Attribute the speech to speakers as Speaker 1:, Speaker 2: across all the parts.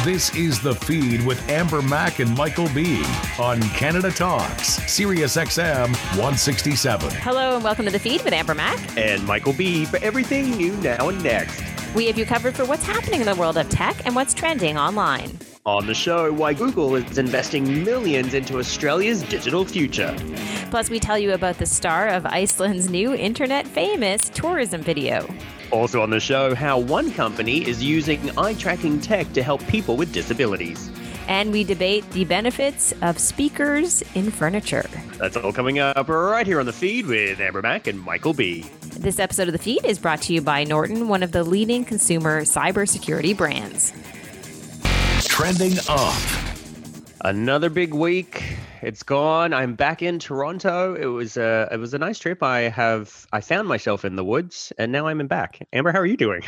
Speaker 1: This is The Feed with Amber Mack and Michael B. on Canada Talks, Sirius XM 167.
Speaker 2: Hello and welcome to The Feed with Amber Mack
Speaker 3: and Michael B. for everything new now and next.
Speaker 2: We have you covered for what's happening in the world of tech and what's trending online.
Speaker 3: On the show, why Google is investing millions into Australia's digital future.
Speaker 2: Plus, we tell you about the star of Iceland's new internet-famous tourism video.
Speaker 3: Also on the show, how one company is using eye-tracking tech to help people with disabilities.
Speaker 2: And we debate the benefits of speakers in furniture.
Speaker 3: That's all coming up right here on The Feed with Amber Mack and Michael B.
Speaker 2: This episode of The Feed is brought to you by Norton, one of the leading consumer cybersecurity brands.
Speaker 1: Trending up.
Speaker 3: Another big week. It's gone. I'm back in Toronto. It was a nice trip. I found myself in the woods, and now I'm back. Amber, how are you doing?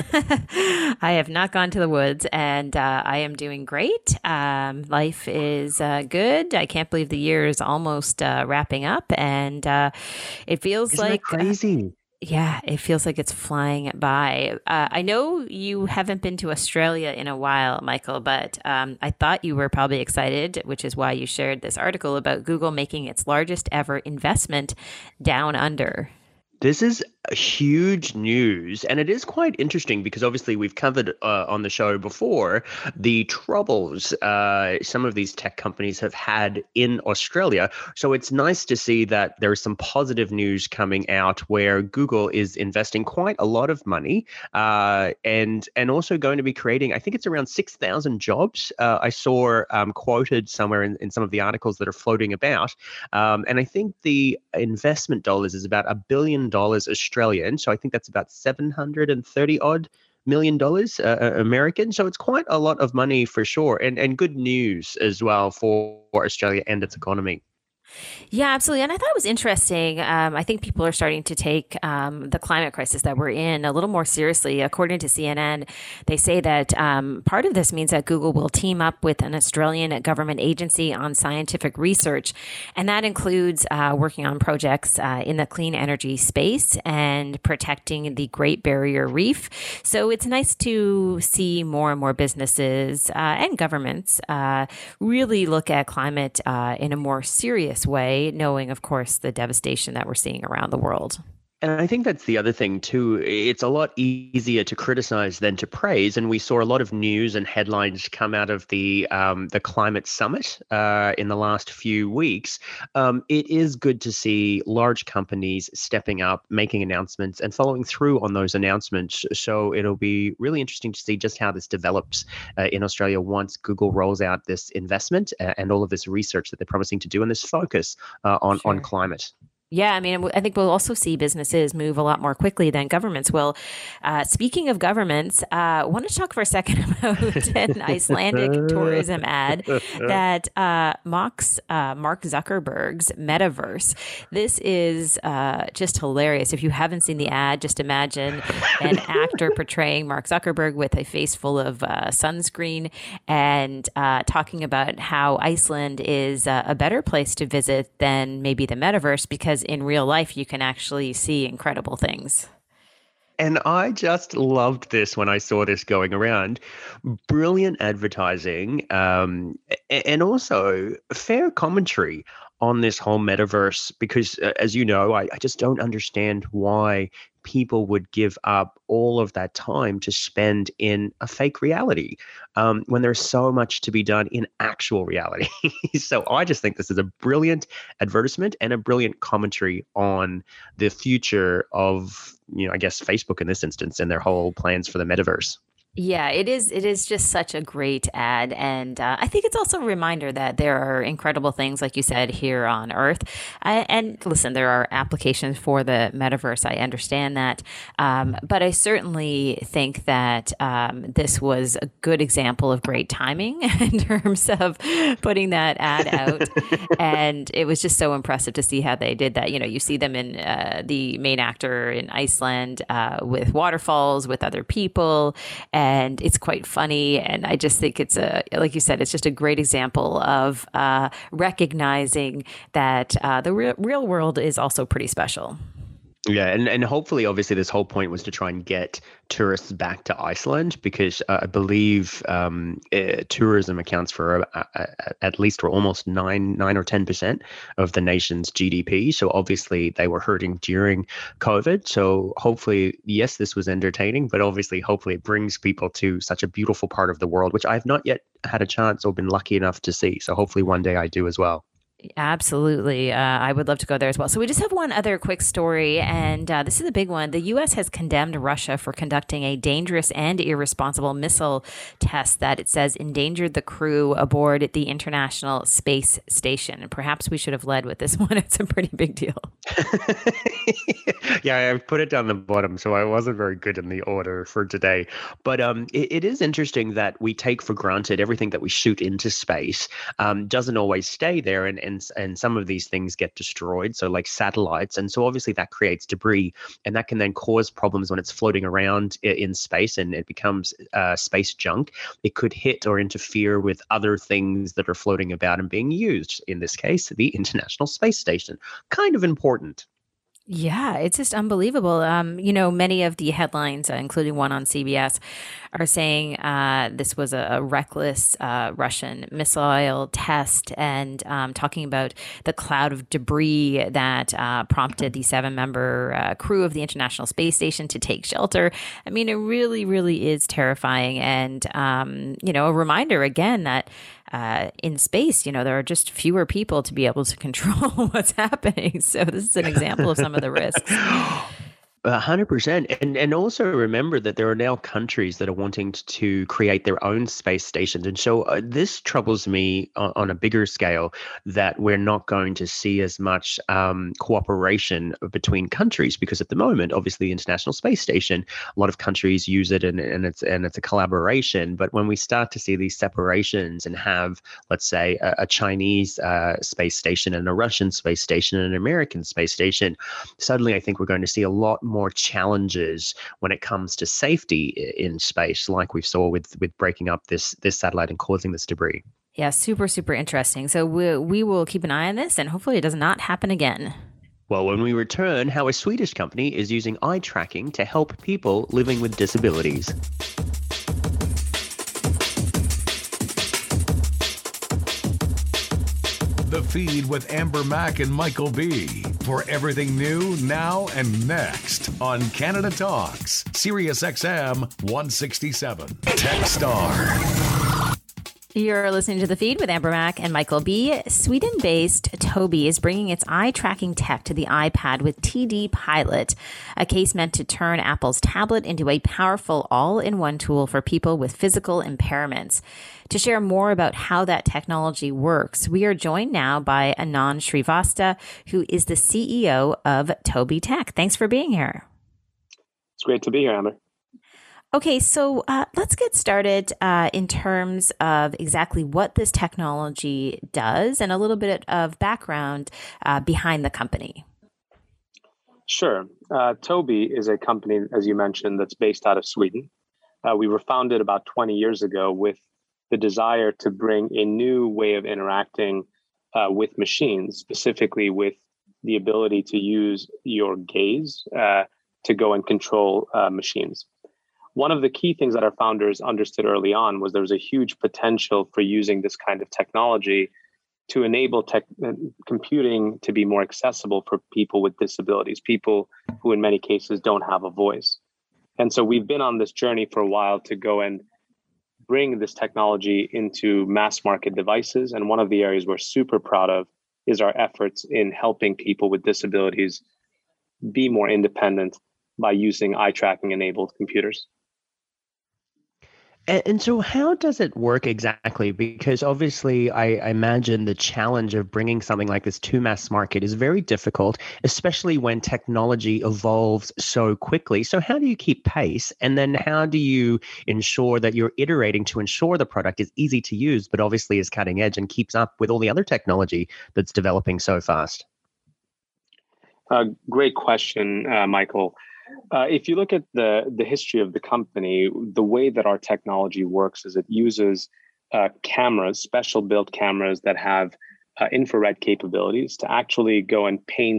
Speaker 2: I have not gone to the woods, and I am doing great. Life is good. I can't believe the year is almost wrapping up, and it feels
Speaker 3: Isn't
Speaker 2: like
Speaker 3: that crazy.
Speaker 2: Yeah, it feels like it's flying by. I know you haven't been to Australia in a while, Michael, but I thought you were probably excited, which is why you shared this article about Google making its largest ever investment down under.
Speaker 3: This is huge news, and it is quite interesting because obviously we've covered on the show before the troubles some of these tech companies have had in Australia. So it's nice to see that there's some positive news coming out where Google is investing quite a lot of money and also going to be creating, I think it's around 6,000 jobs. I saw quoted somewhere in some of the articles that are floating about. And I think the investment dollars is about $1 billion Australian. So I think that's about 730 odd $1 million American. So it's quite a lot of money for sure. And good news as well for Australia and its economy.
Speaker 2: Yeah, absolutely. And I thought it was interesting. I think people are starting to take the climate crisis that we're in a little more seriously. According to CNN, they say that part of this means that Google will team up with an Australian government agency on scientific research. And that includes working on projects in the clean energy space and protecting the Great Barrier Reef. So it's nice to see more and more businesses and governments really look at climate in a more serious way, knowing, of course, the devastation that we're seeing around the world.
Speaker 3: And I think that's the other thing, too. It's a lot easier to criticize than to praise. And we saw a lot of news and headlines come out of the climate summit in the last few weeks. It is good to see large companies stepping up, making announcements and following through on those announcements. So it'll be really interesting to see just how this develops in Australia once Google rolls out this investment and all of this research that they're promising to do and this focus on climate.
Speaker 2: Yeah, I mean, I think we'll also see businesses move a lot more quickly than governments will. Speaking of governments, I want to talk for a second about an Icelandic tourism ad that mocks Mark Zuckerberg's metaverse. This is just hilarious. If you haven't seen the ad, just imagine an actor portraying Mark Zuckerberg with a face full of sunscreen and talking about how Iceland is a better place to visit than maybe the metaverse because in real life, you can actually see incredible things.
Speaker 3: And I just loved this when I saw this going around. Brilliant advertising and also fair commentary on this whole metaverse because, as you know, I just don't understand why people would give up all of that time to spend in a fake reality when there's so much to be done in actual reality. So I just think this is a brilliant advertisement and a brilliant commentary on the future of, I guess, Facebook in this instance and their whole plans for the metaverse.
Speaker 2: Yeah, it is. It is just such a great ad. And I think it's also a reminder that there are incredible things, like you said, here on Earth. And listen, there are applications for the metaverse. I understand that. But I certainly think that this was a good example of great timing in terms of putting that ad out. And it was just so impressive to see how they did that. You see them in the main actor in Iceland with waterfalls, with other people. And it's quite funny. And I just think it's like you said, it's just a great example of recognizing that the real world is also pretty special.
Speaker 3: Yeah, and hopefully, obviously, this whole point was to try and get tourists back to Iceland because I believe tourism accounts for at least or almost 9 or 10% of the nation's GDP. So obviously, they were hurting during COVID. So hopefully, yes, this was entertaining, but obviously, hopefully, it brings people to such a beautiful part of the world, which I've not yet had a chance or been lucky enough to see. So hopefully, one day I do as well.
Speaker 2: Absolutely. I would love to go there as well. So, we just have one other quick story, and this is a big one. The U.S. has condemned Russia for conducting a dangerous and irresponsible missile test that it says endangered the crew aboard the International Space Station. And perhaps we should have led with this one. It's a pretty big deal.
Speaker 3: Yeah, I put it down the bottom, so I wasn't very good in the order for today. But it is interesting that we take for granted everything that we shoot into space doesn't always stay there, and some of these things get destroyed. So like satellites, and so obviously that creates debris, and that can then cause problems when it's floating around in space, and it becomes space junk. It could hit or interfere with other things that are floating about and being used. In this case, the International Space Station. Kind of important.
Speaker 2: Yeah, it's just unbelievable. Many of the headlines, including one on CBS, are saying this was a reckless Russian missile test and talking about the cloud of debris that prompted the seven-member crew of the International Space Station to take shelter. I mean, it really, really is terrifying. And, a reminder again that in space, there are just fewer people to be able to control what's happening. So this is an example of some of the risks.
Speaker 3: 100%. And also remember that there are now countries that are wanting to create their own space stations. And so this troubles me on a bigger scale that we're not going to see as much cooperation between countries because at the moment, obviously, the International Space Station, a lot of countries use it and it's a collaboration. But when we start to see these separations and have, let's say, a Chinese space station and a Russian space station and an American space station, suddenly I think we're going to see a lot more challenges when it comes to safety in space, like we saw with breaking up this satellite and causing this debris.
Speaker 2: Yeah, super, super interesting. So we will keep an eye on this, and hopefully it does not happen again.
Speaker 3: Well, when we return, how a Swedish company is using eye tracking to help people living with disabilities.
Speaker 1: The Feed with Amber Mack and Michael B. For everything new, now, and next on Canada Talks, Sirius XM 167. Techstar.
Speaker 2: You're listening to The Feed with Amber Mack and Michael B. Sweden-based Tobii is bringing its eye tracking tech to the iPad with TD Pilot, a case meant to turn Apple's tablet into a powerful all-in-one tool for people with physical impairments. To share more about how that technology works, we are joined now by Anand Srivastava, who is the CEO of Tobii Tech. Thanks for being here.
Speaker 4: It's great to be here, Amber.
Speaker 2: Okay, so let's get started in terms of exactly what this technology does and a little bit of background behind the company.
Speaker 4: Sure. Tobii is a company, as you mentioned, that's based out of Sweden. We were founded about 20 years ago with the desire to bring a new way of interacting with machines, specifically with the ability to use your gaze to go and control machines. One of the key things that our founders understood early on was there was a huge potential for using this kind of technology to enable computing to be more accessible for people with disabilities, people who in many cases don't have a voice. And so we've been on this journey for a while to go and bring this technology into mass market devices. And one of the areas we're super proud of is our efforts in helping people with disabilities be more independent by using eye tracking enabled computers.
Speaker 3: And so how does it work exactly? Because obviously, I imagine the challenge of bringing something like this to mass market is very difficult, especially when technology evolves so quickly. So how do you keep pace? And then how do you ensure that you're iterating to ensure the product is easy to use, but obviously is cutting edge and keeps up with all the other technology that's developing so fast?
Speaker 4: Great question, Michael. If you look at the history of the company, the way that our technology works is it uses cameras, special built cameras that have infrared capabilities to actually go and paint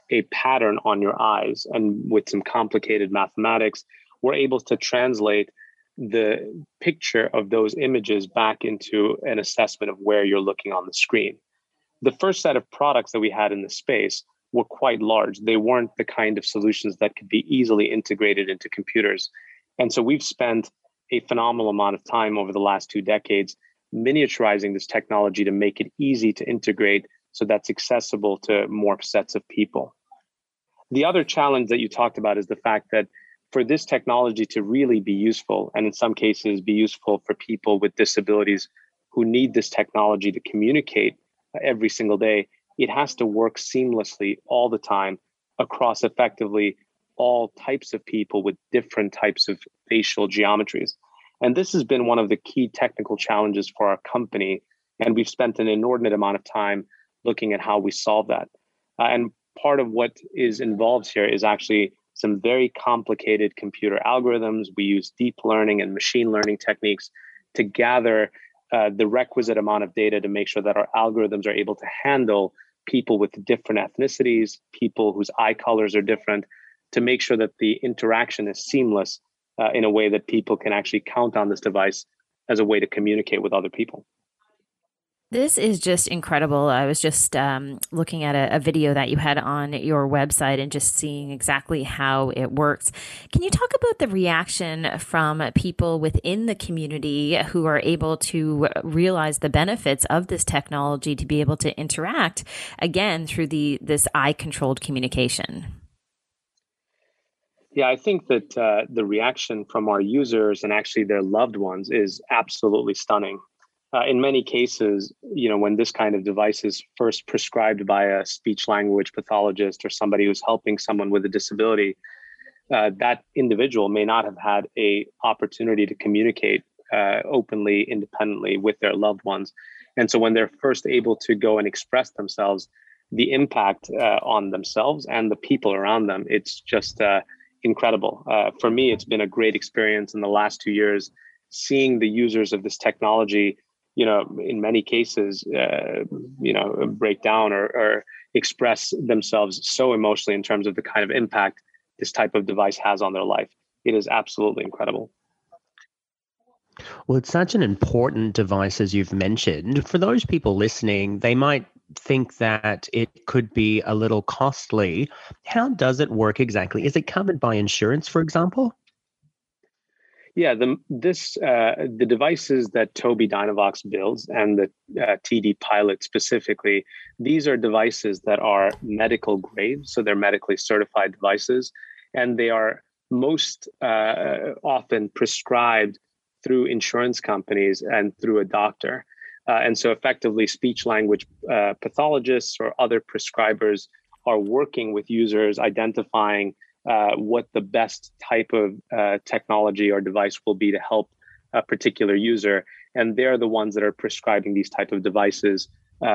Speaker 4: a pattern on your eyes. And with some complicated mathematics, we're able to translate the picture of those images back into an assessment of where you're looking on the screen. The first set of products that we had in the space were quite large. They weren't the kind of solutions that could be easily integrated into computers. And so we've spent a phenomenal amount of time over the last 2 decades miniaturizing this technology to make it easy to integrate so that's accessible to more sets of people. The other challenge that you talked about is the fact that for this technology to really be useful, and in some cases be useful for people with disabilities who need this technology to communicate every single day, it has to work seamlessly all the time across effectively all types of people with different types of facial geometries. And this has been one of the key technical challenges for our company. And we've spent an inordinate amount of time looking at how we solve that. And part of what is involved here is actually some very complicated computer algorithms. We use deep learning and machine learning techniques to gather the requisite amount of data to make sure that our algorithms are able to handle people with different ethnicities, people whose eye colors are different, to make sure that the interaction is seamless in a way that people can actually count on this device as a way to communicate with other people.
Speaker 2: This is just incredible. I was just looking at a video that you had on your website and just seeing exactly how it works. Can you talk about the reaction from people within the community who are able to realize the benefits of this technology to be able to interact again through this eye-controlled communication?
Speaker 4: Yeah, I think that the reaction from our users and actually their loved ones is absolutely stunning. In many cases, when this kind of device is first prescribed by a speech language pathologist or somebody who's helping someone with a disability, that individual may not have had a opportunity to communicate openly, independently with their loved ones. And so when they're first able to go and express themselves, the impact on themselves and the people around them, it's just incredible. For me, it's been a great experience in the last 2 years, seeing the users of this technology in many cases, break down or express themselves so emotionally in terms of the kind of impact this type of device has on their life. It is absolutely incredible.
Speaker 3: Well, it's such an important device, as you've mentioned. For those people listening, they might think that it could be a little costly. How does it work exactly? Is it covered by insurance, for example?
Speaker 4: Yeah, the devices that Tobii Dynavox builds and the TD Pilot specifically, these are devices that are medical grade, so they're medically certified devices, and they are most often prescribed through insurance companies and through a doctor. And so effectively, speech language pathologists or other prescribers are working with users, identifying what the best type of technology or device will be to help a particular user. And they're the ones that are prescribing these type of devices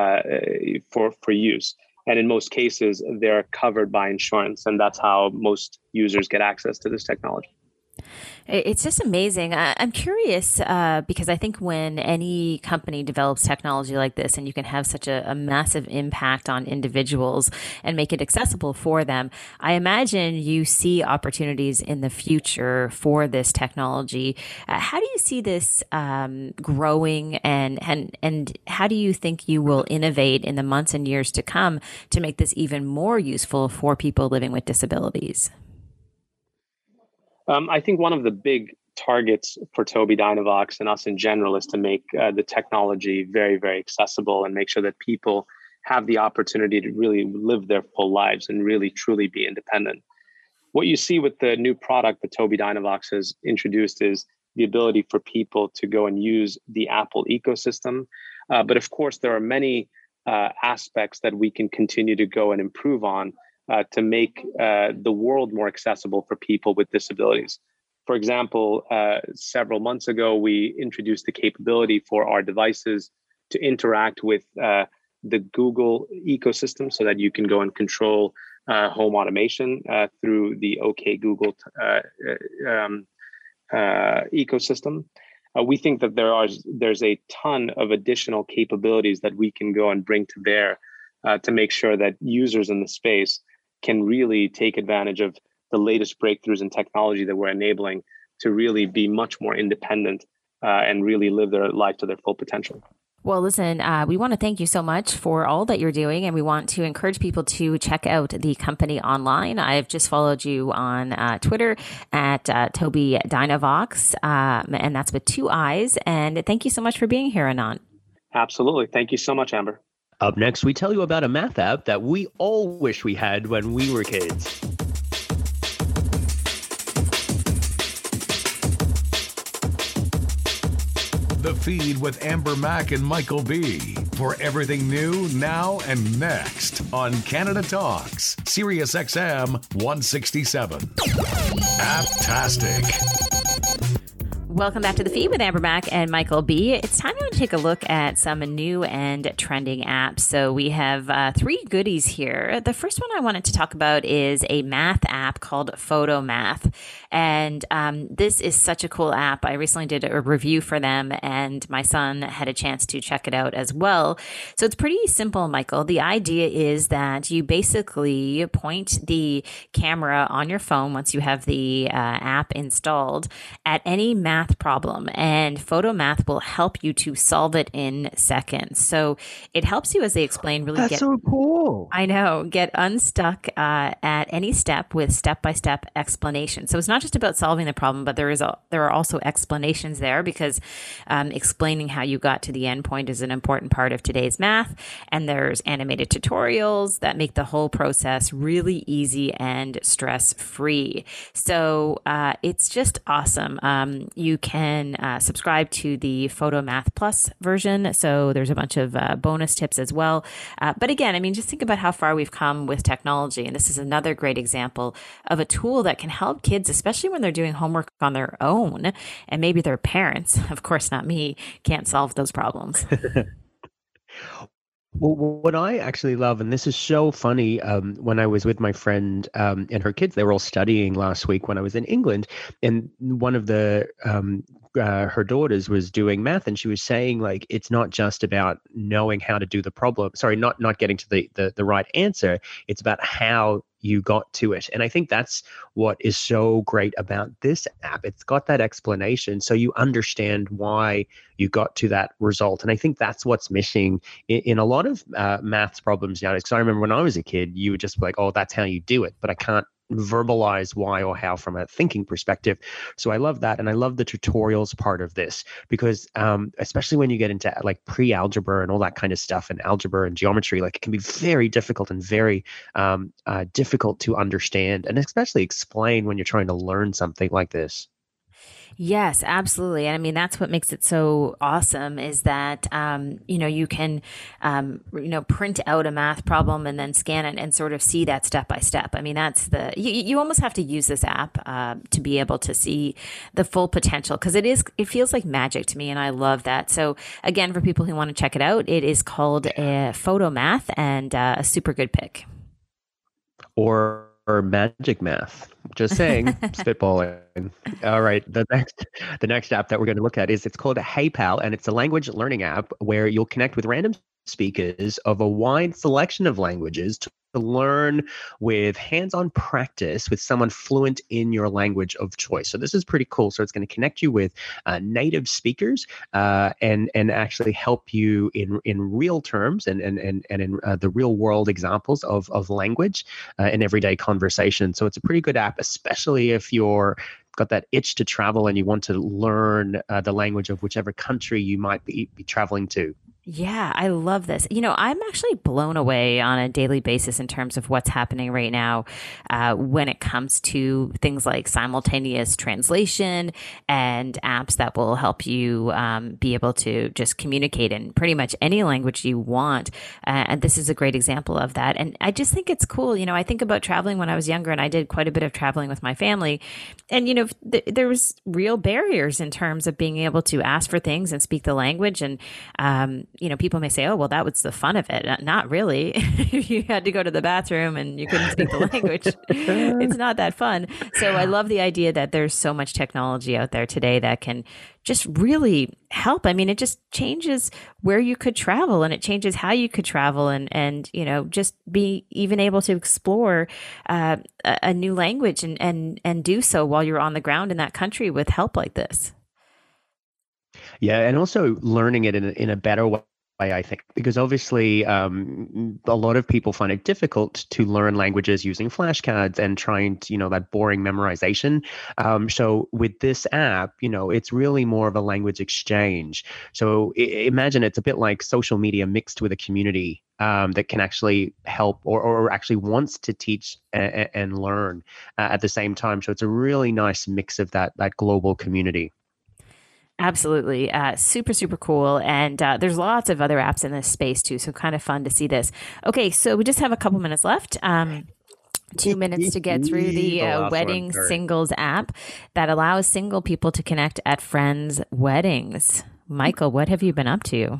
Speaker 4: for use. And in most cases, they're covered by insurance. And that's how most users get access to this technology.
Speaker 2: It's just amazing. I'm curious because I think when any company develops technology like this and you can have such a massive impact on individuals and make it accessible for them, I imagine you see opportunities in the future for this technology. How do you see this growing and how do you think you will innovate in the months and years to come to make this even more useful for people living with disabilities?
Speaker 4: I think one of the big targets for Tobii Dynavox and us in general is to make the technology very, very accessible and make sure that people have the opportunity to really live their full lives and really, truly be independent. What you see with the new product that Tobii Dynavox has introduced is the ability for people to go and use the Apple ecosystem. But of course, there are many aspects that we can continue to go and improve on to make the world more accessible for people with disabilities. For example, several months ago, we introduced the capability for our devices to interact with the Google ecosystem so that you can go and control home automation through the OK Google ecosystem. We think that there's a ton of additional capabilities that we can go and bring to bear to make sure that users in the space can really take advantage of the latest breakthroughs in technology that we're enabling to really be much more independent and really live their life to their full potential.
Speaker 2: Well, listen, we want to thank you so much for all that you're doing, and we want to encourage people to check out the company online. I've just followed you on Twitter at Toby Dynavox, and that's with 2 I's. And thank you so much for being here, Anant.
Speaker 4: Absolutely. Thank you so much, Amber.
Speaker 3: Up next, we tell you about a math app that we all wish we had when we were kids.
Speaker 1: The Feed with Amber Mack and Michael B. For everything new, now, and next on Canada Talks, Sirius XM 167. Apptastic.
Speaker 2: Welcome back to The Feed with Amber Mack and Michael B. It's time to take a look at some new and trending apps. So we have 3 goodies here. The first one I wanted to talk about is a math app called Photomath. And this is such a cool app. I recently did a review for them, and my son had a chance to check it out as well. So it's pretty simple, Michael. The idea is that you basically point the camera on your phone once you have the app installed at any math problem, and Photomath will help you to solve it in seconds. So it helps you, as they explain, really
Speaker 3: That's so cool.
Speaker 2: I know, get unstuck at any step with step-by-step explanation. So it's not just about solving the problem, but there are also explanations there, because explaining how you got to the end point is an important part of today's math. And there's animated tutorials that make the whole process really easy and stress-free. So it's just awesome. You can subscribe to the Photomath Plus version. So there's a bunch of bonus tips as well. But again, I mean, just think about how far we've come with technology. And this is another great example of a tool that can help kids, especially when they're doing homework on their own. And maybe their parents, of course, not me, can't solve those problems.
Speaker 3: Well, what I actually love, and this is so funny, when I was with my friend and her kids, they were all studying last week when I was in England, and one of the her daughters was doing math, and she was saying, like, it's not just about knowing how to do the problem. Sorry, not getting to the right answer. It's about how you got to it. And I think that's what is so great about this app. It's got that explanation, so you understand why you got to that result. And I think that's what's missing in a lot of maths problems nowadays. Because I remember when I was a kid, you would just be like, oh, that's how you do it. But I can't verbalize why or how from a thinking perspective. So I love that. And I love the tutorials part of this, because especially when you get into like pre-algebra and all that kind of stuff, and algebra and geometry, like it can be very difficult and very difficult to understand, and especially explain when you're trying to learn something like this.
Speaker 2: Yes, absolutely. And I mean, that's what makes it so awesome, is that, you can, print out a math problem and then scan it and sort of see that step by step. I mean, you almost have to use this app to be able to see the full potential, because it feels like magic to me. And I love that. So again, for people who want to check it out, it is called Photomath, and a super good pick.
Speaker 3: Or magic math. Just saying, spitballing. All right. The next app that we're going to look at it's called HeyPal, and it's a language learning app where you'll connect with random speakers of a wide selection of languages to learn with hands-on practice with someone fluent in your language of choice. So this is pretty cool. So it's going to connect you with native speakers and actually help you in real terms and in the real world examples of language in everyday conversation. So it's a pretty good app, especially if you're got that itch to travel and you want to learn the language of whichever country you might be traveling to.
Speaker 2: Yeah, I love this. I'm actually blown away on a daily basis in terms of what's happening right now when it comes to things like simultaneous translation and apps that will help you be able to just communicate in pretty much any language you want. And this is a great example of that. And I just think it's cool. I think about traveling when I was younger, and I did quite a bit of traveling with my family. And, there was real barriers in terms of being able to ask for things and speak the language. And, people may say, oh, well, that was the fun of it. Not really. You had to go to the bathroom and you couldn't speak the language. It's not that fun. So I love the idea that there's so much technology out there today that can just really help. I mean, it just changes where you could travel, and it changes how you could travel, and just be even able to explore a new language and do so while you're on the ground in that country with help like this.
Speaker 3: Yeah, and also learning it in a better way, I think, because obviously a lot of people find it difficult to learn languages using flashcards and trying to, that boring memorization. So with this app, it's really more of a language exchange. So imagine it's a bit like social media mixed with a community that can actually help or actually wants to teach and learn at the same time. So it's a really nice mix of that global community.
Speaker 2: Absolutely. Super, super cool. And there's lots of other apps in this space too. So kind of fun to see this. Okay. So we just have a couple minutes left. 2 minutes to get through the wedding singles app that allows single people to connect at friends' weddings. Michael, what have you been up to?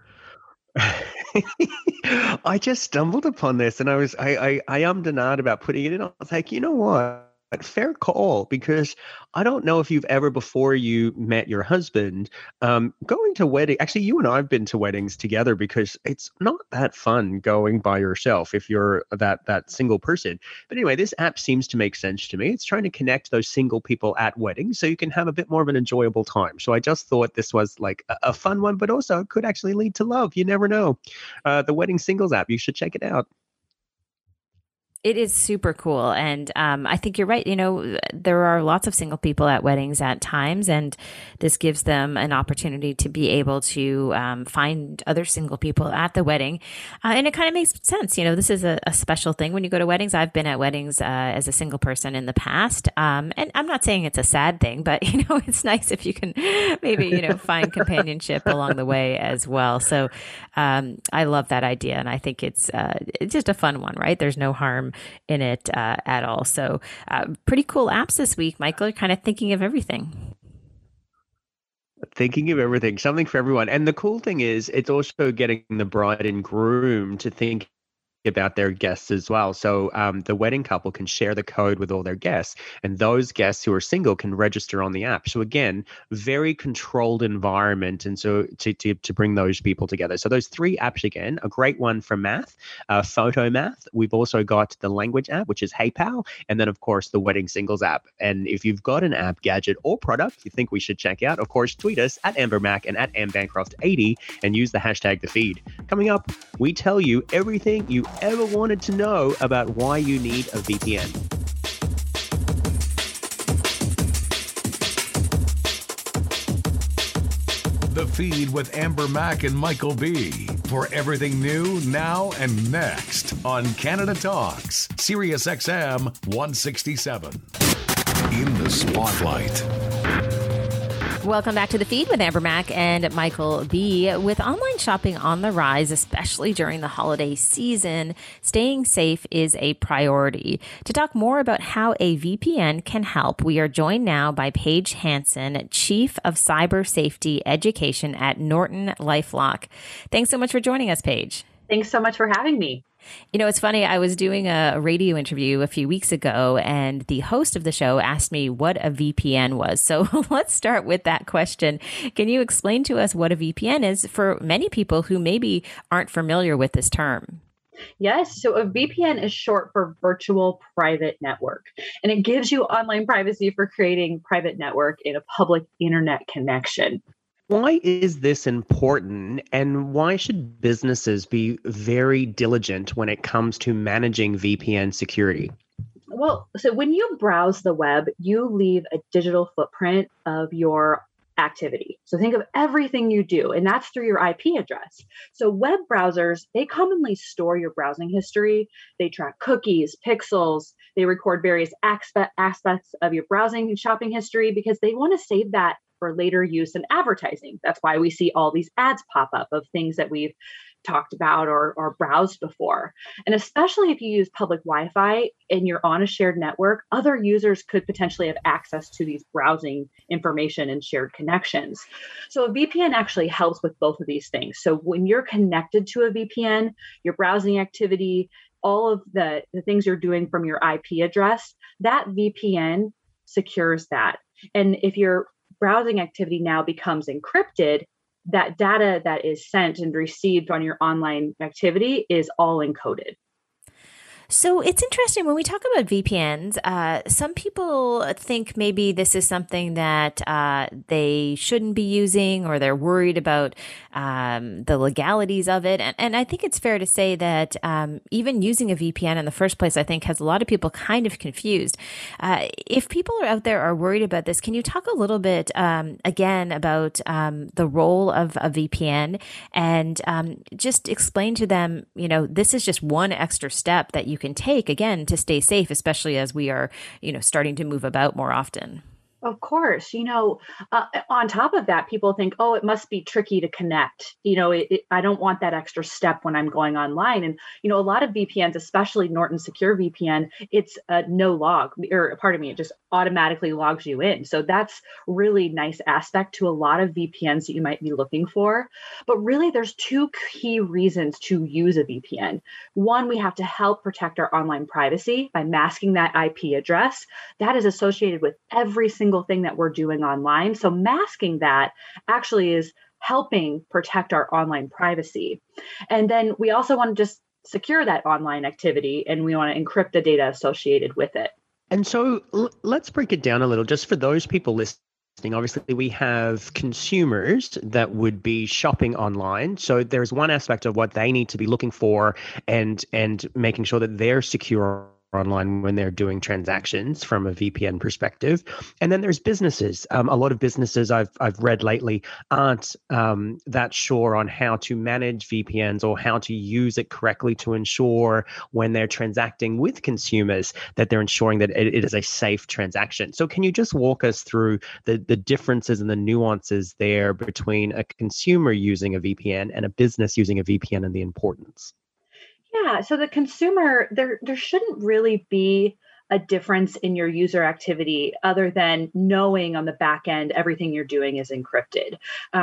Speaker 3: I just stumbled upon this and I ummed and ahed about putting it in. I was like, you know what? Fair call, because I don't know if you've ever, before you met your husband, going to wedding. Actually, you and I have been to weddings together, because it's not that fun going by yourself if you're that single person. But anyway, this app seems to make sense to me. It's trying to connect those single people at weddings so you can have a bit more of an enjoyable time. So I just thought this was like a fun one, but also it could actually lead to love. You never know. The Wedding Singles app, you should check it out.
Speaker 2: It is super cool. And I think you're right. There are lots of single people at weddings at times, and this gives them an opportunity to be able to find other single people at the wedding. And it kind of makes sense. This is a special thing when you go to weddings. I've been at weddings as a single person in the past. And I'm not saying it's a sad thing, but, it's nice if you can maybe, find companionship along the way as well. So I love that idea. And I think it's just a fun one, right? There's no harm in it at all. So pretty cool apps this week, Michael. You're kind of thinking of everything.
Speaker 3: Thinking of everything, something for everyone. And the cool thing is it's also getting the bride and groom to think about their guests as well. So the wedding couple can share the code with all their guests, and those guests who are single can register on the app. So again, very controlled environment, and so to bring those people together. So those three apps, again, a great one for math, photo math. We've also got the language app, which is HeyPal, and then of course the Wedding Singles app. And if you've got an app, gadget, or product you think we should check out, of course, tweet us at AmberMac and at AmBancroft80 and use the hashtag #TheFeed. Coming up, we tell you everything you ever wanted to know about why you need a VPN.
Speaker 1: The Feed with Amber Mack and Michael B. For everything new, now, and next on Canada Talks, Sirius XM 167. In the Spotlight.
Speaker 2: Welcome back to The Feed with Amber Mack and Michael B. With online shopping on the rise, especially during the holiday season, staying safe is a priority. To talk more about how a VPN can help, we are joined now by Paige Hansen, Chief of Cyber Safety Education at Norton LifeLock. Thanks so much for joining us, Paige.
Speaker 5: Thanks so much for having me.
Speaker 2: It's funny. I was doing a radio interview a few weeks ago, and the host of the show asked me what a VPN was. So let's start with that question. Can you explain to us what a VPN is for many people who maybe aren't familiar with this term?
Speaker 5: Yes. So a VPN is short for virtual private network, and it gives you online privacy for creating private network in a public internet connection.
Speaker 3: Why is this important, and why should businesses be very diligent when it comes to managing VPN security?
Speaker 5: Well, so when you browse the web, you leave a digital footprint of your activity. So think of everything you do, and that's through your IP address. So web browsers, they commonly store your browsing history. They track cookies, pixels. They record various aspects of your browsing and shopping history because they want to save that for later use in advertising. That's why we see all these ads pop up of things that we've talked about or browsed before. And especially if you use public Wi-Fi and you're on a shared network, other users could potentially have access to these browsing information and shared connections. So a VPN actually helps with both of these things. So when you're connected to a VPN, your browsing activity, all of the things you're doing from your IP address, that VPN secures that. And if your browsing activity now becomes encrypted, that data that is sent and received on your online activity is all encoded.
Speaker 2: So it's interesting when we talk about VPNs. Some people think maybe this is something that they shouldn't be using, or they're worried about the legalities of it. And I think it's fair to say that even using a VPN in the first place, I think, has a lot of people kind of confused. If people are out there are worried about this, can you talk a little bit again about the role of a VPN, and just explain to them, this is just one extra step that you can take, again, to stay safe, especially as we are, starting to move about more often?
Speaker 5: Of course, on top of that, people think, oh, it must be tricky to connect. I don't want that extra step when I'm going online. And, a lot of VPNs, especially Norton Secure VPN, it's a no log, or pardon me, it just automatically logs you in. So that's really nice aspect to a lot of VPNs that you might be looking for. But really, there's two key reasons to use a VPN. One, we have to help protect our online privacy by masking that IP address. That is associated with every single thing that we're doing online. So masking that actually is helping protect our online privacy. And then we also want to just secure that online activity, and we want to encrypt the data associated with it.
Speaker 3: And so let's break it down a little, just for those people listening. Obviously, we have consumers that would be shopping online. So there's one aspect of what they need to be looking for and making sure that they're secure online when they're doing transactions from a VPN perspective. And then there's businesses. A lot of businesses I've read lately aren't that sure on how to manage VPNs or how to use it correctly to ensure when they're transacting with consumers that they're ensuring that it is a safe transaction. So can you just walk us through the differences and the nuances there between a consumer using a VPN and a business using a VPN, and the importance?
Speaker 5: Yeah, so the consumer, there shouldn't really be a difference in your user activity other than knowing on the back end everything you're doing is encrypted.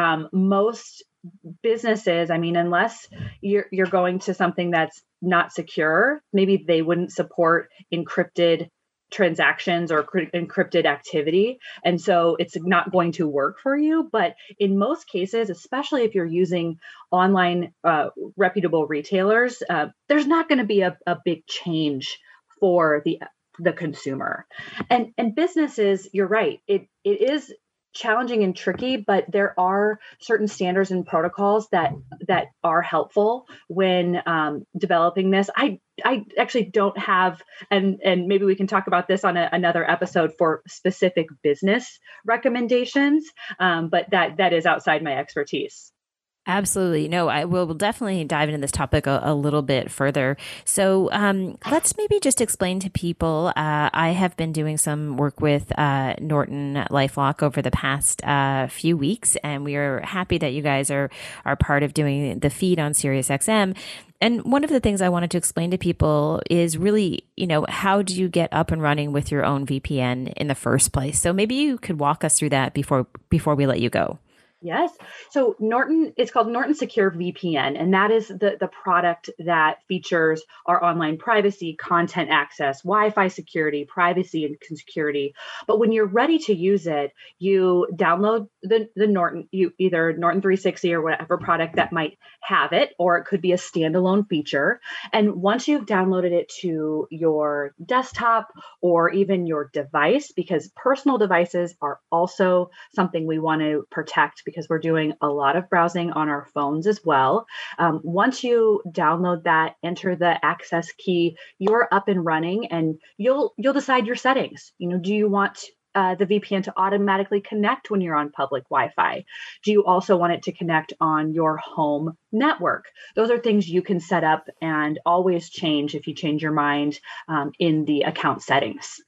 Speaker 5: Most businesses, unless you're going to something that's not secure, maybe they wouldn't support encrypted transactions or encrypted activity. And so it's not going to work for you. But in most cases, especially if you're using online reputable retailers, there's not going to be a big change for the consumer. And businesses, you're right, it is challenging and tricky, but there are certain standards and protocols that are helpful when developing this. I actually don't have, and maybe we can talk about this on another episode for specific business recommendations, but that is outside my expertise.
Speaker 2: Absolutely. No, I will definitely dive into this topic a little bit further. So let's maybe just explain to people. I have been doing some work with Norton LifeLock over the past few weeks, and we are happy that you guys are part of doing the feed on SiriusXM. And one of the things I wanted to explain to people is really, how do you get up and running with your own VPN in the first place? So maybe you could walk us through that before we let you go.
Speaker 5: Yes. So it's called Norton Secure VPN, and that is the product that features our online privacy, content access, Wi-Fi security, privacy and security. But when you're ready to use it, you download the Norton, either Norton 360 or whatever product that might have it, or it could be a standalone feature. And once you've downloaded it to your desktop or even your device, because personal devices are also something we want to protect, because we're doing a lot of browsing on our phones as well. Once you download that, enter the access key, you're up and running, and you'll decide your settings. Do you want the VPN to automatically connect when you're on public Wi-Fi? Do you also want it to connect on your home network? Those are things you can set up and always change if you change your mind in the account settings.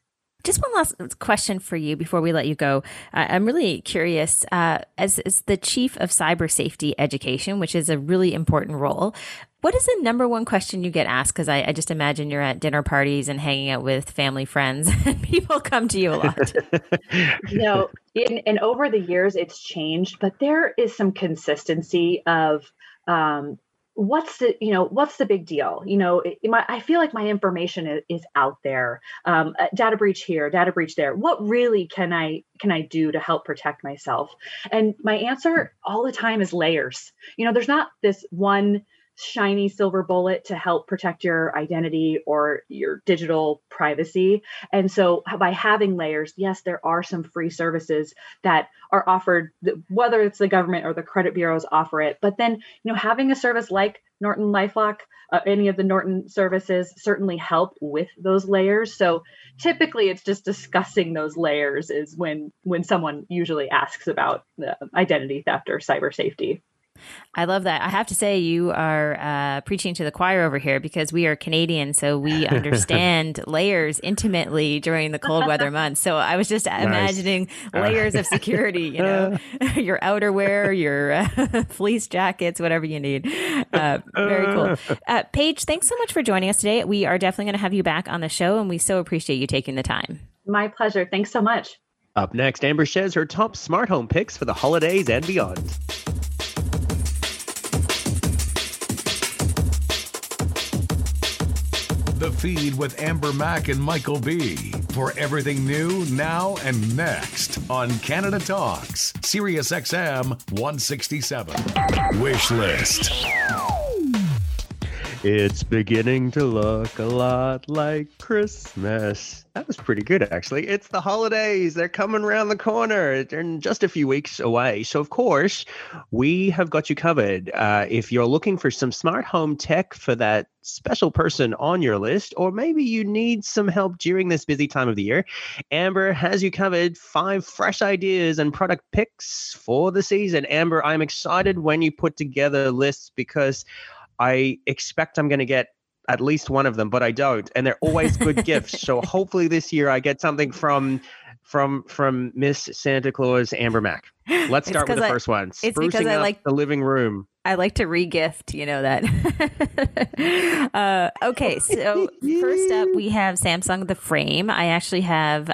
Speaker 2: Just one last question for you before we let you go. I'm really curious, as the chief of cyber safety education, which is a really important role, what is the number one question you get asked? Because I just imagine you're at dinner parties and hanging out with family, friends, and people come to you a lot.
Speaker 5: And over the years, it's changed, but there is some consistency of what's the big deal? I feel like my information is out there. Data breach here, data breach there. What really can I do to help protect myself? And my answer all the time is layers. There's not this one shiny silver bullet to help protect your identity or your digital privacy. And so by having layers, yes, there are some free services that are offered, whether it's the government or the credit bureaus offer it. But then, having a service like Norton LifeLock, any of the Norton services certainly help with those layers. So typically it's just discussing those layers is when someone usually asks about identity theft or cyber safety.
Speaker 2: I love that. I have to say, you are preaching to the choir over here because we are Canadian, so we understand layers intimately during the cold weather months. So I was just imagining layers of security, your outerwear, your fleece jackets, whatever you need. Very cool. Paige, thanks so much for joining us today. We are definitely going to have you back on the show, and we so appreciate you taking the time.
Speaker 5: My pleasure. Thanks so much.
Speaker 3: Up next, Amber shares her top smart home picks for the holidays and beyond.
Speaker 1: The Feed with Amber Mack and Michael B. For everything new, now, and next on Canada Talks, Sirius XM 167. Wish list.
Speaker 3: It's beginning to look a lot like Christmas. That was pretty good, actually. It's the holidays. They're coming around the corner. They're just a few weeks away. So, of course, we have got you covered. If you're looking for some smart home tech for that special person on your list, or maybe you need some help during this busy time of the year, Amber has you covered. 5 fresh ideas and product picks for the season. Amber, I'm excited when you put together lists because I expect I'm going to get at least one of them, but I don't. And they're always good gifts. So hopefully this year I get something from Miss Santa Claus, Amber Mack. Let's start with the first one.
Speaker 2: It's because I like
Speaker 3: the living room.
Speaker 2: I like to re-gift, that. Okay, so first up, we have Samsung The Frame. I actually have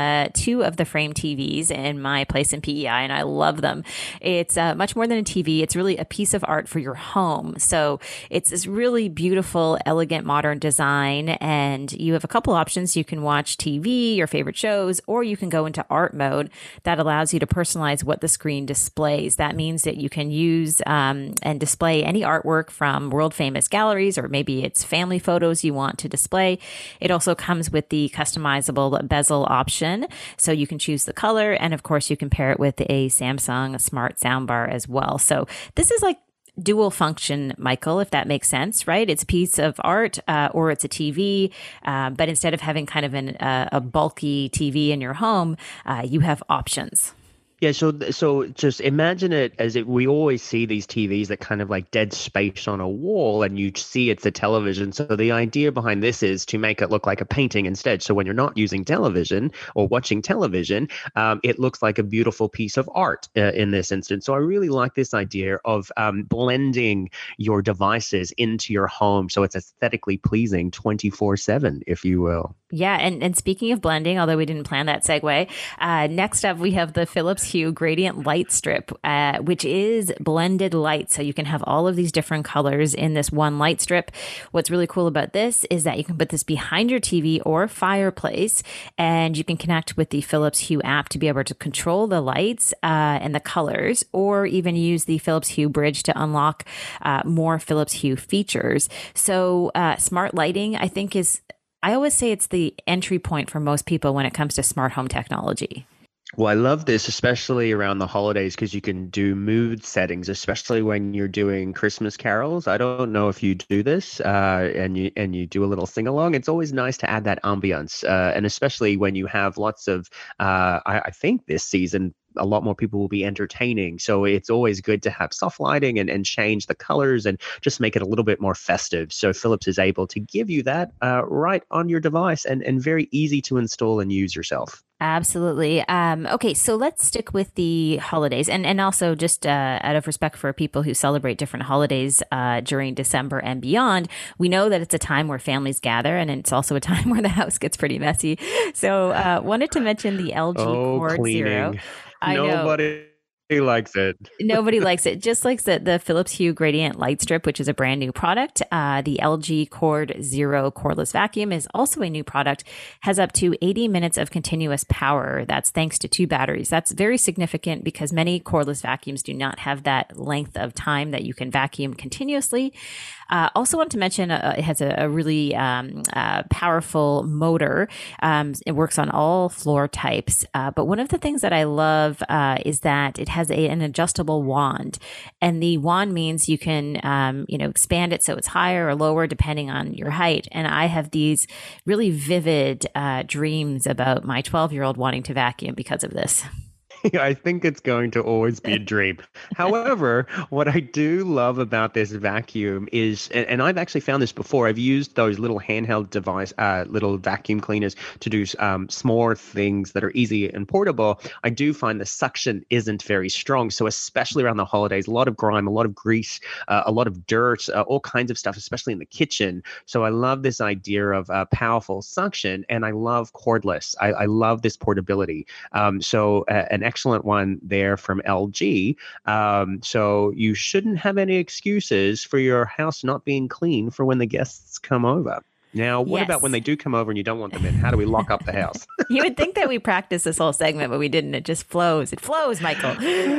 Speaker 2: 2 of the Frame TVs in my place in PEI, and I love them. It's much more than a TV. It's really a piece of art for your home. So it's this really beautiful, elegant, modern design, and you have a couple options. You can watch TV, your favorite shows, or you can go into art mode. That allows you to personalize what the screen displays. That means that you can use and display any artwork from world famous galleries, or maybe it's family photos you want to display. It also comes with the customizable bezel option, so you can choose the color, and of course you can pair it with a Samsung smart soundbar as well. So this is like dual function, Michael, if that makes sense, right? It's a piece of art or it's a TV, but instead of having kind of a bulky TV in your home, you have options.
Speaker 3: Yeah, so just imagine it as if we always see these TVs that kind of like dead space on a wall, and you see it's a television. So the idea behind this is to make it look like a painting instead. So when you're not using television or watching television, it looks like a beautiful piece of art in this instance. So I really like this idea of blending your devices into your home so it's aesthetically pleasing 24/7, if you will.
Speaker 2: Yeah, and speaking of blending, although we didn't plan that segue, next up we have the Philips Hue Gradient Light Strip, which is blended light. So you can have all of these different colors in this one light strip. What's really cool about this is that you can put this behind your TV or fireplace, and you can connect with the Philips Hue app to be able to control the lights and the colors, or even use the Philips Hue bridge to unlock more Philips Hue features. So smart lighting, I always say it's the entry point for most people when it comes to smart home technology.
Speaker 3: Well, I love this, especially around the holidays, because you can do mood settings, especially when you're doing Christmas carols. I don't know if you do this and you do a little sing along. It's always nice to add that ambience, and especially when you have lots of, I think this season, a lot more people will be entertaining. So it's always good to have soft lighting and change the colors and just make it a little bit more festive. So Philips is able to give you that right on your device and very easy to install and use yourself.
Speaker 2: Absolutely. Okay, so let's stick with the holidays, and also just out of respect for people who celebrate different holidays during December and beyond, we know that it's a time where families gather, and it's also a time where the house gets pretty messy. So, wanted to mention the LG Cord
Speaker 3: cleaning.
Speaker 2: Zero. I know.
Speaker 3: Nobody likes it.
Speaker 2: Nobody likes it. Just like the Philips Hue Gradient Light Strip, which is a brand new product. The LG Cord Zero cordless vacuum is also a new product, has up to 80 minutes of continuous power. That's thanks to 2 batteries. That's very significant because many cordless vacuums do not have that length of time that you can vacuum continuously. Also want to mention it has a really powerful motor. It works on all floor types. But one of the things that I love is that it has an adjustable wand. And the wand means you can, expand it so it's higher or lower depending on your height. And I have these really vivid dreams about my 12-year-old wanting to vacuum because of this.
Speaker 3: I think it's going to always be a dream. However, what I do love about this vacuum is, and I've actually found this before, I've used those little handheld device, little vacuum cleaners to do smaller things that are easy and portable. I do find the suction isn't very strong. So especially around the holidays, a lot of grime, a lot of grease, a lot of dirt, all kinds of stuff, especially in the kitchen. So I love this idea of powerful suction, and I love cordless. I love this portability. So an excellent one there from LG. So you shouldn't have any excuses for your house not being clean for when the guests come over. Now, what about when they do come over and you don't want them in? How do we lock up the house?
Speaker 2: You would think that we practiced this whole segment, but we didn't. It just flows. It flows, Michael.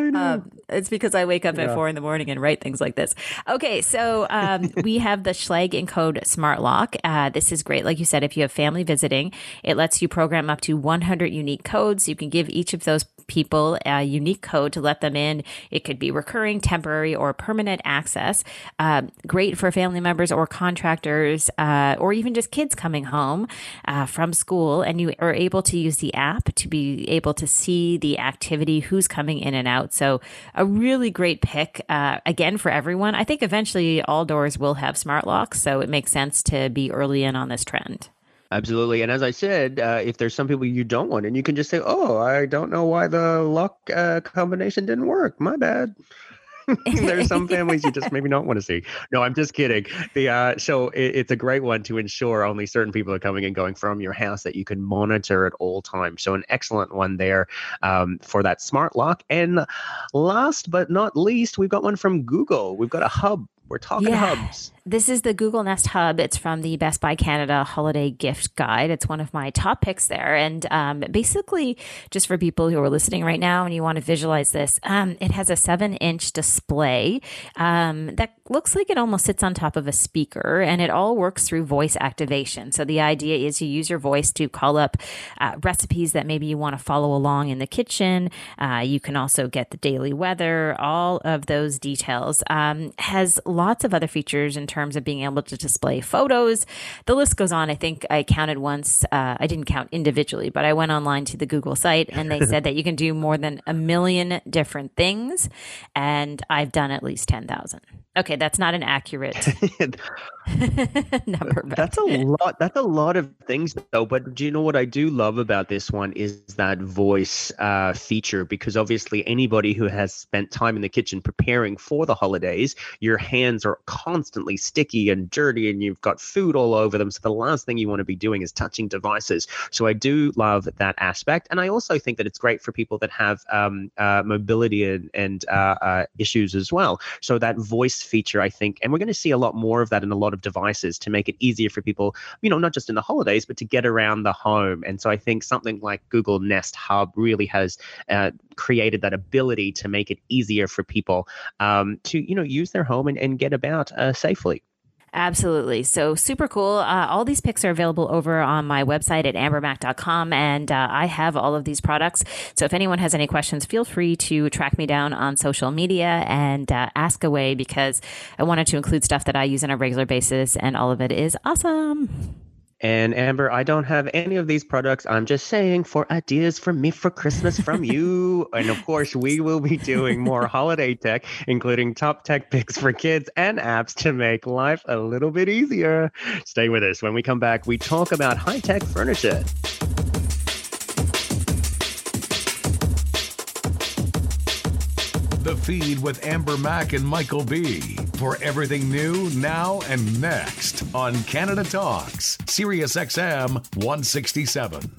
Speaker 2: It's because I wake up at 4 a.m. and write things like this. Okay, so we have the Schlage Encode Smart Lock. This is great. Like you said, if you have family visiting, it lets you program up to 100 unique codes. You can give each of those people a unique code to let them in. It could be recurring, temporary, or permanent access. Great for family members or contractors, or even just kids coming home from school, and you are able to use the app to be able to see the activity, who's coming in and out. So a really great pick, again, for everyone. I think eventually all doors will have smart locks, so it makes sense to be early in on this trend.
Speaker 3: Absolutely. And as I said, if there's some people you don't want, and you can just say, oh, I don't know why the lock combination didn't work. My bad. There's some families you just maybe not want to see. No, I'm just kidding. So it's a great one to ensure only certain people are coming and going from your house that you can monitor at all times. So an excellent one there for that smart lock. And last but not least, we've got one from Google. We've got a hub. We're talking hubs.
Speaker 2: This is the Google Nest Hub. It's from the Best Buy Canada Holiday Gift Guide. It's one of my top picks there. And basically, just for people who are listening right now and you want to visualize this, it has a 7-inch display that looks like it almost sits on top of a speaker, and it all works through voice activation. So the idea is you use your voice to call up recipes that maybe you want to follow along in the kitchen. You can also get the daily weather, all of those details. Has lots of other features in terms of being able to display photos. The list goes on. I think I counted once. I didn't count individually, but I went online to the Google site and they said that you can do more than 1 million different things. And I've done at least 10,000. Okay, that's not an accurate number. But.
Speaker 3: That's a lot. That's a lot of things, though. But do you know what I do love about this one is that voice feature? Because obviously, anybody who has spent time in the kitchen preparing for the holidays, your hands are constantly sticky and dirty, and you've got food all over them. So the last thing you want to be doing is touching devices. So I do love that aspect, and I also think that it's great for people that have mobility and issues as well. So that voice feature, I think, and we're going to see a lot more of that in a lot of devices to make it easier for people, not just in the holidays, but to get around the home. And so I think something like Google Nest Hub really has created that ability to make it easier for people to, use their home and get about safely.
Speaker 2: Absolutely. So super cool. All these picks are available over on my website at ambermac.com. And I have all of these products. So if anyone has any questions, feel free to track me down on social media and ask away, because I wanted to include stuff that I use on a regular basis, and all of it is awesome.
Speaker 3: And Amber, I don't have any of these products. I'm just saying for ideas from me for Christmas from you. And of course, we will be doing more holiday tech, including top tech picks for kids and apps to make life a little bit easier. Stay with us. When we come back, we talk about high-tech furniture.
Speaker 1: The Feed with Amber Mack and Michael B. For everything new, now, and next on Canada Talks, Sirius XM 167.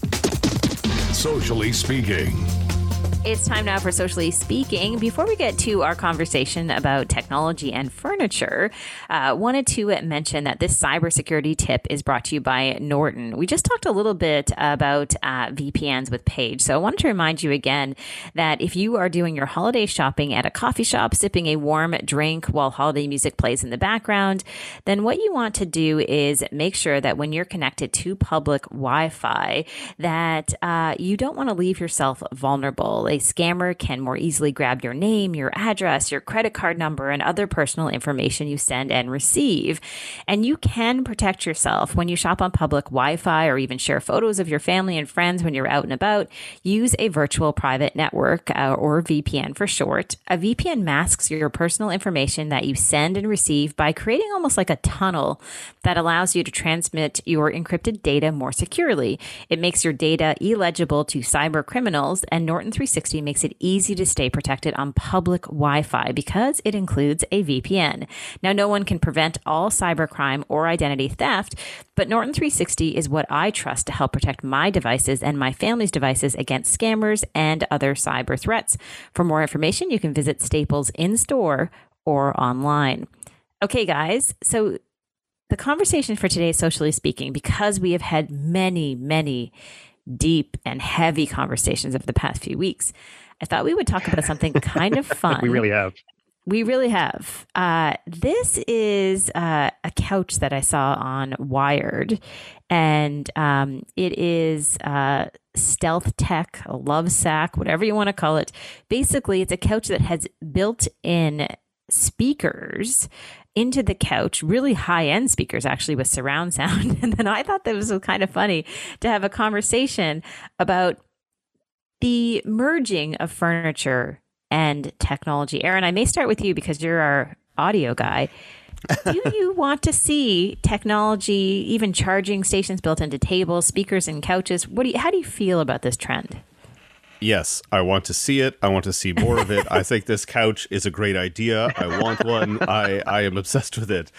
Speaker 1: Socially Speaking.
Speaker 2: It's time now for Socially Speaking. Before we get to our conversation about technology and furniture, wanted to mention that this cybersecurity tip is brought to you by Norton. We just talked a little bit about VPNs with Paige, so I wanted to remind you again that if you are doing your holiday shopping at a coffee shop, sipping a warm drink while holiday music plays in the background, then what you want to do is make sure that when you're connected to public Wi-Fi, that you don't want to leave yourself vulnerable. A scammer can more easily grab your name, your address, your credit card number, and other personal information you send and receive. And you can protect yourself when you shop on public Wi-Fi or even share photos of your family and friends when you're out and about. Use a virtual private network, or VPN for short. A VPN masks your personal information that you send and receive by creating almost like a tunnel that allows you to transmit your encrypted data more securely. It makes your data illegible to cyber criminals, and Norton 360 makes it easy to stay protected on public Wi-Fi because it includes a VPN. Now, no one can prevent all cybercrime or identity theft, but Norton 360 is what I trust to help protect my devices and my family's devices against scammers and other cyber threats. For more information, you can visit Staples in-store or online. Okay, guys, so the conversation for today is Socially Speaking, because we have had many deep and heavy conversations over the past few weeks. I thought we would talk about something kind of fun.
Speaker 3: We really have.
Speaker 2: We really have. This is a couch that I saw on Wired, and it is Stealth Tech, a Love Sack, whatever you want to call it. Basically, it's a couch that has built-in speakers into the couch, really high-end speakers, actually, with surround sound. And then I thought that was kind of funny to have a conversation about the merging of furniture and technology. Aaron, I may start with you because you're our audio guy. Do you want to see technology, even charging stations built into tables, speakers, and couches? How do you feel about this trend?
Speaker 6: Yes, I want to see it. I want to see more of it. I think this couch is a great idea. I want one. I am obsessed with it.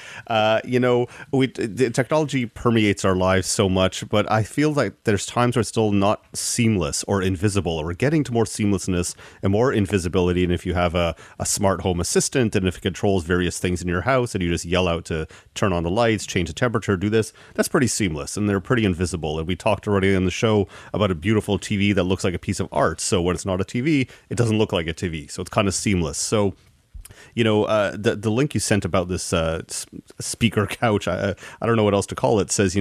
Speaker 6: The technology permeates our lives so much, but I feel like there's times where it's still not seamless or invisible, or we're getting to more seamlessness and more invisibility. And if you have a smart home assistant, and if it controls various things in your house, and you just yell out to turn on the lights, change the temperature, do this, that's pretty seamless, and they're pretty invisible. And we talked already on the show about a beautiful TV that looks like a piece of art. So when it's not a TV, it doesn't look like a TV. So it's kind of seamless. So, the link you sent about this speaker couch, I don't know what else to call it, says,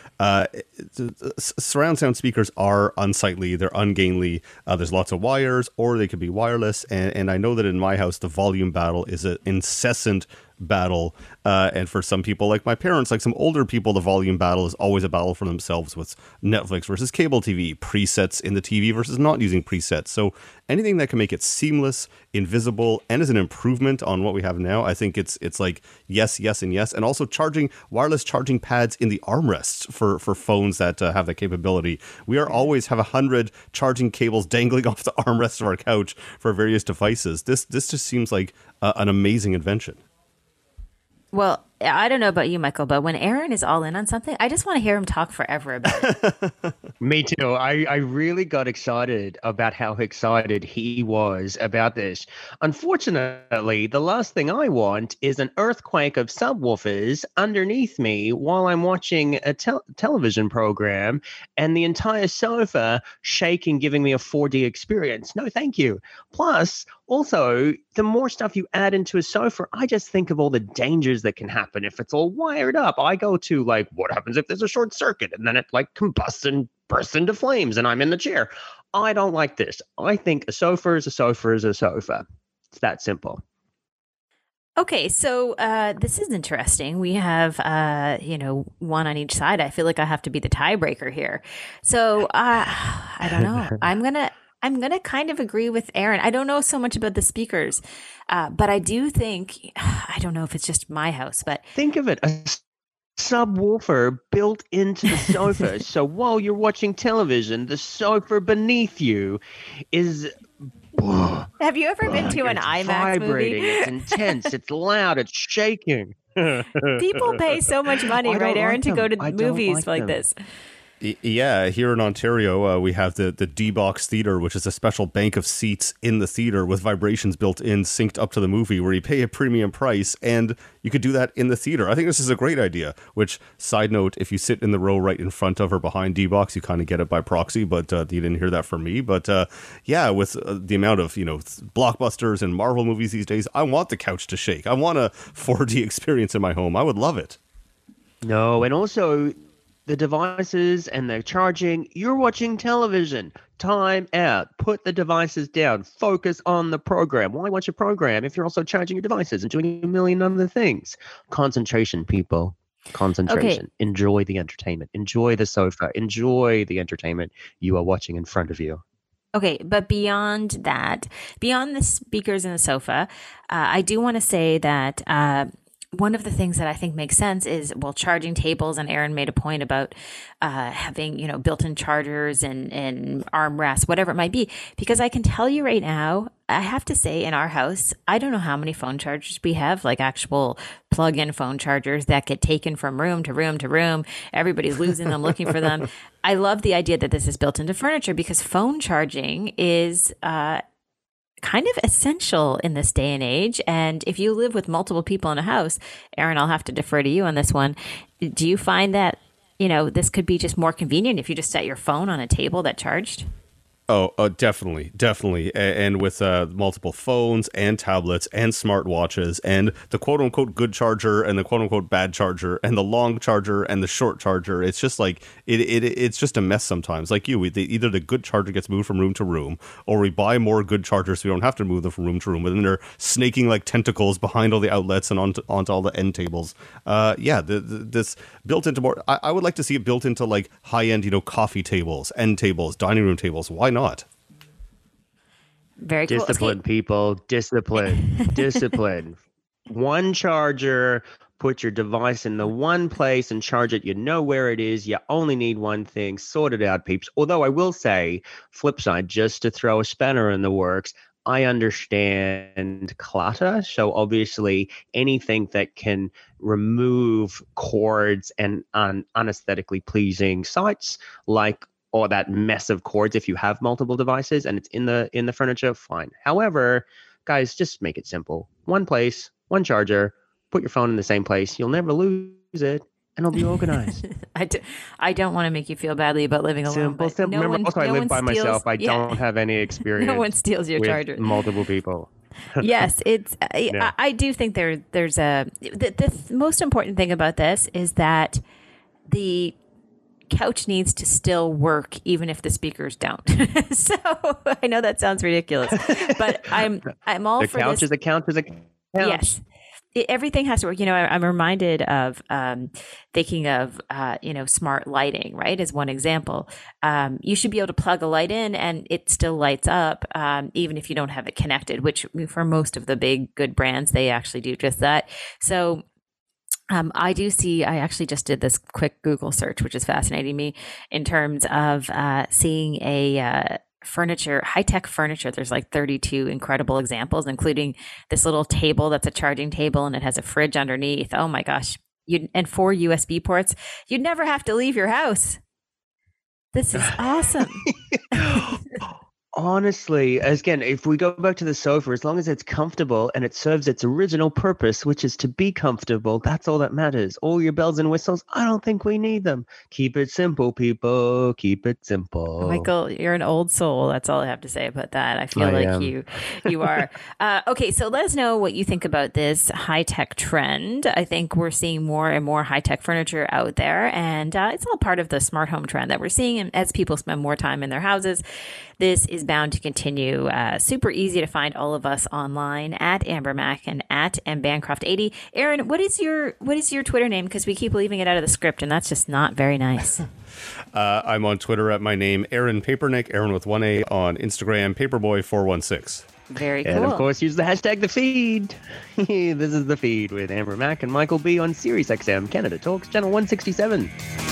Speaker 6: surround sound speakers are unsightly. They're ungainly. There's lots of wires, or they could be wireless. And I know that in my house, the volume battle is an incessant battle. And for some people, like my parents, like some older people, the volume battle is always a battle for themselves with Netflix versus cable TV, presets in the TV versus not using presets. So anything that can make it seamless, invisible, and is an improvement on what we have now, I think it's like yes, and yes. And also wireless charging pads in the armrests for phones that have that capability. We always have 100 charging cables dangling off the armrests of our couch for various devices. This just seems like an amazing invention.
Speaker 2: Well, I don't know about you, Michael, but when Aaron is all in on something, I just want to hear him talk forever about it.
Speaker 3: Me too. I really got excited about how excited he was about this. Unfortunately, the last thing I want is an earthquake of subwoofers underneath me while I'm watching a television program and the entire sofa shaking, giving me a 4D experience. No, thank you. Plus, also, the more stuff you add into a sofa, I just think of all the dangers that can happen if it's all wired up. I go to what happens if there's a short circuit and then it combusts and bursts into flames and I'm in the chair. I don't like this. I think a sofa is a sofa is a sofa. It's that simple.
Speaker 2: Okay, so this is interesting. We have, one on each side. I feel like I have to be the tiebreaker here. So I don't know. I'm gonna kind of agree with Aaron. I don't know so much about the speakers, but I do think I don't know if it's just my house, but
Speaker 3: Think of it, subwoofer built into the sofa. So while you're watching television, the sofa beneath you is.
Speaker 2: have you ever been to an
Speaker 3: It's
Speaker 2: IMAX
Speaker 3: vibrating.
Speaker 2: movie?
Speaker 3: It's intense. It's loud. It's shaking.
Speaker 2: People pay so much money,
Speaker 3: I
Speaker 2: right,
Speaker 3: don't
Speaker 2: Aaron,
Speaker 3: like
Speaker 2: to go
Speaker 3: them.
Speaker 2: to
Speaker 3: I don't
Speaker 2: movies like
Speaker 3: them.
Speaker 2: this.
Speaker 6: Yeah, here in Ontario, we have the D-Box Theatre, which is a special bank of seats in the theater with vibrations built in, synced up to the movie, where you pay a premium price, and you could do that in the theater. I think this is a great idea, which, side note, if you sit in the row right in front of or behind D-Box, you kind of get it by proxy, but you didn't hear that from me. But yeah, with the amount of, blockbusters and Marvel movies these days, I want the couch to shake. I want a 4D experience in my home. I would love it.
Speaker 3: No, and also the devices and the charging. You're watching television. Time out. Put the devices down. Focus on the program. Why watch a program if you're also charging your devices and doing a million other things? Concentration, people. Concentration.
Speaker 2: Okay.
Speaker 3: Enjoy the entertainment. Enjoy the sofa. Enjoy the entertainment you are watching in front of you.
Speaker 2: Okay, but beyond that, beyond the speakers and the sofa, I do want to say that one of the things that I think makes sense is, well, charging tables, and Aaron made a point about having, built-in chargers and armrests, whatever it might be, because I can tell you right now, I have to say in our house, I don't know how many phone chargers we have, like actual plug-in phone chargers that get taken from room to room to room. Everybody's losing them, looking for them. I love the idea that this is built into furniture because phone charging is kind of essential in this day and age. And if you live with multiple people in a house, Aaron, I'll have to defer to you on this one. Do you find that, this could be just more convenient if you just set your phone on a table that charged?
Speaker 6: Oh, definitely. And with multiple phones and tablets and smartwatches and the quote-unquote good charger and the quote-unquote bad charger and the long charger and the short charger, it's just like, it's just a mess sometimes. Like either the good charger gets moved from room to room, or we buy more good chargers so we don't have to move them from room to room, but then they're snaking like tentacles behind all the outlets and onto all the end tables. This built into more, I would like to see it built into like high-end, coffee tables, end tables, dining room tables. Why not?
Speaker 2: Very cool.
Speaker 3: Discipline, people. Discipline. One charger. Put your device in the one place and charge it. You know where it is. You only need one thing. Sort it out, peeps. Although I will say, flip side, just to throw a spanner in the works, I understand clutter. So obviously anything that can remove cords and unaesthetically pleasing sites, like or that mess of cords, if you have multiple devices and it's in the furniture, fine. However, guys, just make it simple. One place, one charger, put your phone in the same place. You'll never lose it, and it'll be organized.
Speaker 2: I don't want to make you feel badly about living alone.
Speaker 3: Simple. Remember, also, I live by myself. I don't have any experience.
Speaker 2: No one steals your
Speaker 3: with
Speaker 2: charger.
Speaker 3: Multiple people.
Speaker 2: Yes, it's.
Speaker 3: Yeah.
Speaker 2: I do think there's the most important thing about this is that the couch needs to still work even if the speakers don't. So I know that sounds ridiculous, but I'm all
Speaker 3: the
Speaker 2: for
Speaker 3: couch
Speaker 2: this.
Speaker 3: is a couch is a couch.
Speaker 2: Yes. Everything has to work. I'm reminded of thinking of, smart lighting, right? As one example. You should be able to plug a light in and it still lights up, even if you don't have it connected, which for most of the big good brands, they actually do just that. So I actually just did this quick Google search, which is fascinating me in terms of seeing a high-tech furniture. There's like 32 incredible examples, including this little table that's a charging table and it has a fridge underneath. Oh my gosh. And 4 USB ports. You'd never have to leave your house. This is awesome.
Speaker 3: Honestly, again, if we go back to the sofa, as long as it's comfortable and it serves its original purpose, which is to be comfortable, that's all that matters. All your bells and whistles, I don't think we need them. Keep it simple, people. Keep it simple.
Speaker 2: Michael, you're an old soul. That's all I have to say about that. I feel like you are. Okay, so let us know what you think about this high-tech trend. I think we're seeing more and more high-tech furniture out there, and it's all part of the smart home trend that we're seeing. And as people spend more time in their houses, this is bound to continue. Super easy to find all of us online at Amber Mac and at mbancroft80. Aaron, what is your Twitter name? Because we keep leaving it out of the script, and that's just not very nice.
Speaker 6: I'm on Twitter at my name, Aaron Papernick, Aaron with 1A, on Instagram, Paperboy416.
Speaker 2: Very cool.
Speaker 3: And of course, use the hashtag The Feed. This is The Feed with Amber Mac and Michael B on SiriusXM Canada Talks, channel 167.